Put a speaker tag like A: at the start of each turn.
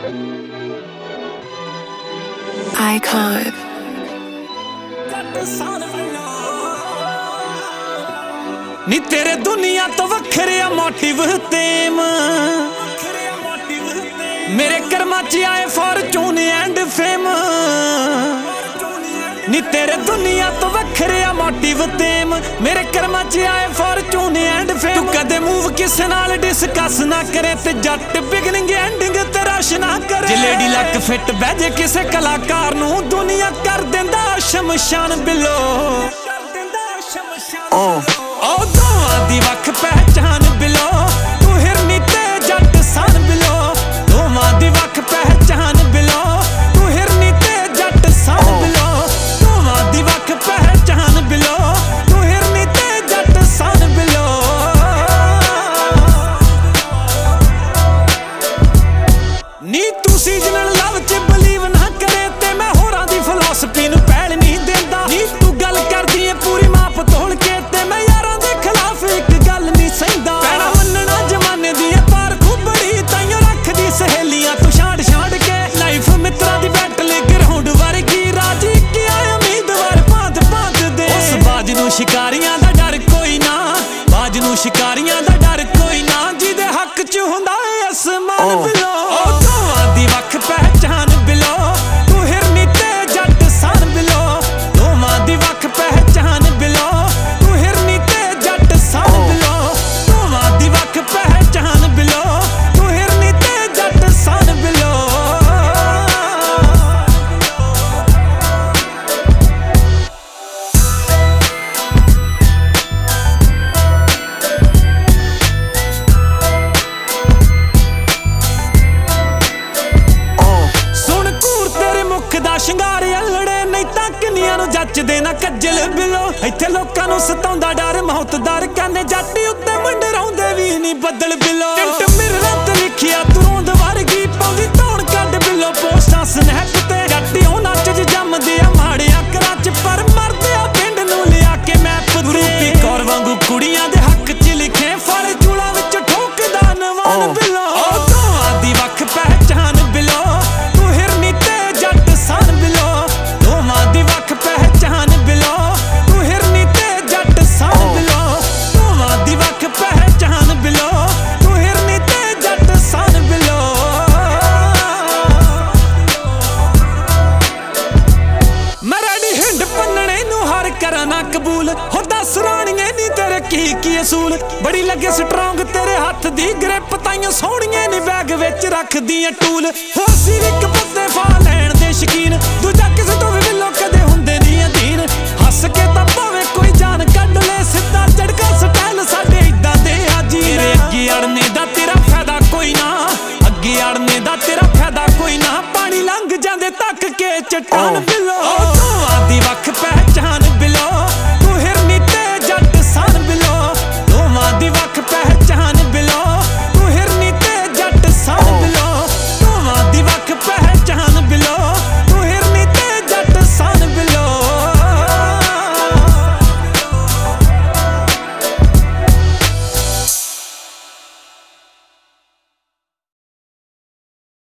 A: Icon.
B: नी तेरे दुनिया तो वखरिया मोटिव तेम मेरे कर्मा च आए फॉर्चून एंड फेम। नी तेरे दुनिया तो वखरिया मोटिव तेम मेरे कर्मा च आए फॉर्चून एंड फेम। तू कदे मूव किसे नाल डिस्कस ना करे ते जट बिगनिंग एंडिंग ते रश ना करे। जे लेडी लक फिट बहजे किसे कलाकार नू दुनिया कर देंदा शमशान बिलो। ओ दोवां दी वख पहचान बिलो तू हिरनी ते जट सन बिलो। दोवां दी वख पहचान बिलो तू हिरनी ते जट सन बिलो। दोवां दी वख पहचान बिलो तू हिरनी ते जट सन बिलो। नी तू सीजनल लव च बिलीव ना करे ते मैं होरां दी फिलॉसफी नू पैल नहीं देंदा। नी तू गल करदी है पूरी माप तोड़ के ते मैं यारां दे खिलाफ एक गल नहीं सहिंदा। पैणा मन्नना जमाने दी तार खुबड़ी ताइयों रखदी सहेलियां तू छाड़ छाड़ के। लाइफ मित्रा दी बैटल ग्राउंड वर्गी राजी क्या उम्मीदवार भांत भांत दे। उस बाज नू शिकारियां दा डर कोई ना बाज नू शिकारियां दा डर कोई ना जिहदे हक च हुंदा है आसमान बिलो। ओ दोवां दी वख पहचान बिलो तू हिरनी ते जट सन बिलो। दोवां दी वख पहचान बिलो तू हिरनी ते जट सन बिलो। दोवां दी वख पहचान बिलो तू हिरनी ते जट सन बिलो। सुन घूर तेरे मुख दा शिंगार अल्लड़े नहीं तां किन्नियां नू जचदे ना कज्जल बिलो। इत्थे लोकां नू सताउंदा डर मौत दर कहंदे जट उत्ते मंडराउंदे वी नहीं बदल बिलो। टिंट मिररां ते लिखिया तू रोंद वर्गी पाउंदी धौण कड्ड बिलो। पोस्टां स्नैप ते जट उन्हां च जम्मदे आ माड़ियां घरां च पर मरदे आ पिंड नू लिया के मैप ते। रूपी कौर वांगू कुड़ियां दे हक च लिखे फल चूलां विच ठोकदा नवान बिलो। ओ दोवां दी वख पहचान बिलो तू हिरनी ते जट सन बिलो। दोवां दी वख पहचान बिलो तू हिरनी ते जट सन बिलो। दोवां दी वख पहचान बिलो तू हिरनी ते जट सन बिलो। मैं रेडी हिंड पन्नणे नू हर करा ना कबूल हो दस राणिए नी तेरे की असूल। बड़ी लगे स्ट्रोंग तेरे हथ दी ग्रिप ताइयों सोहणिए नी बैग विच रखदी टूल। हो सी इक बंदे फा लैण दे शकीन दूजा किसे तो